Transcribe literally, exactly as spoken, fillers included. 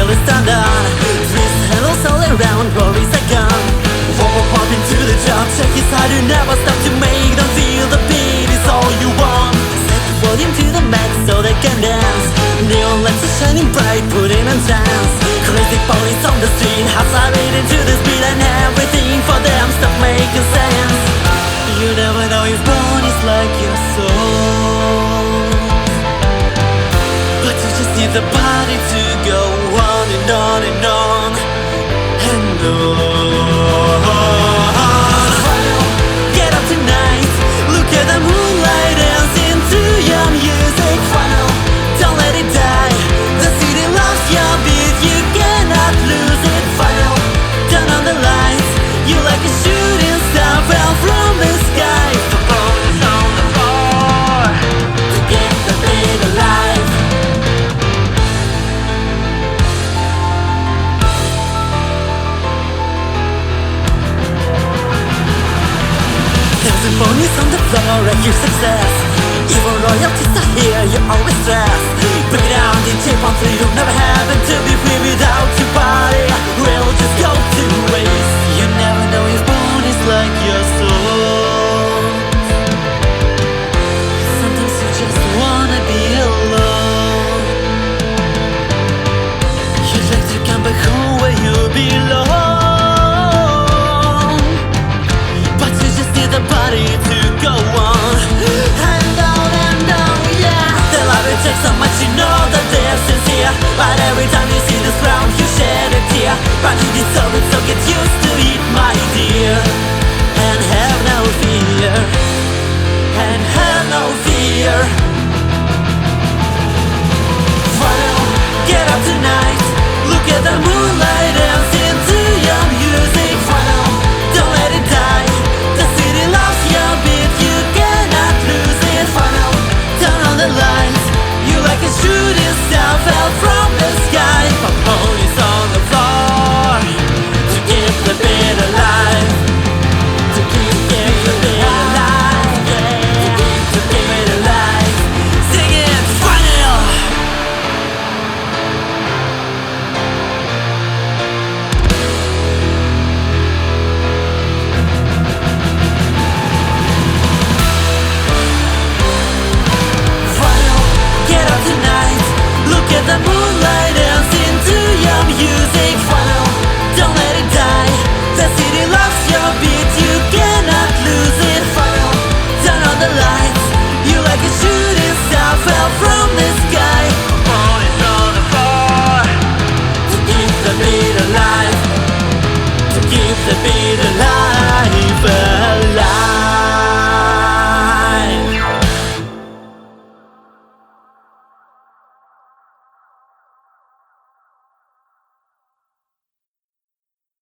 the standard. Twist handles all around, worries are gone. Forward pump into the job, check his side, you never stop to make them feel the beat is all you want. Set the volume to the max so they can dance. Neon lights are shining bright, putting on dance. Crazy police on the street, hearts are beating to the speed, and everything for them stop making sense. You never know if born is like your soul, but you just need the body to go on and on and on and on. Get up tonight, look at the moonlight dancing to your music. Final, don't let it die. The city loves your beat, you cannot lose it. Final, turn on the lights, you like a shooting star fell from the sky. The bone is on the floor to get the beat alive. There's a bonus on the floor, a huge success. Evil royalties are here, you always